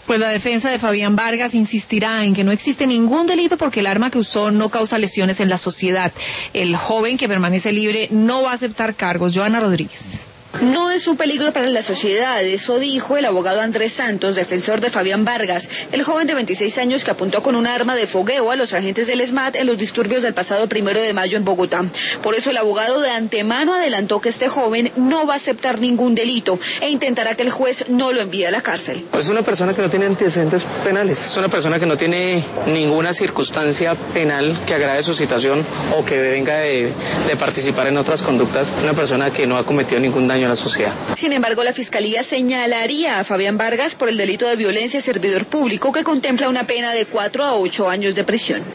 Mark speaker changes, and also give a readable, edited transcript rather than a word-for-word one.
Speaker 1: Pues la defensa de Fabián Vargas insistirá en que no existe ningún delito porque el arma que usó no causa lesiones en la sociedad. El joven que permanece libre no va a aceptar cargos. Joana Rodríguez.
Speaker 2: No es un peligro para la sociedad, eso dijo el abogado Andrés Santos, defensor de Fabián Vargas, el joven de 26 años que apuntó con un arma de fogueo a los agentes del SMAT en los disturbios del pasado 1 de mayo en Bogotá. Por eso el abogado de antemano adelantó que este joven no va a aceptar ningún delito e intentará que el juez no lo envíe a la cárcel.
Speaker 3: Es una persona que no tiene antecedentes penales, es una persona que no tiene ninguna circunstancia penal que agrave su situación o que venga de participar en otras conductas, una persona que no ha cometido ningún daño a la sociedad.
Speaker 2: Sin embargo, la Fiscalía señalaría a Fabián Vargas por el delito de violencia a servidor público que contempla una pena de 4 a 8 años de prisión.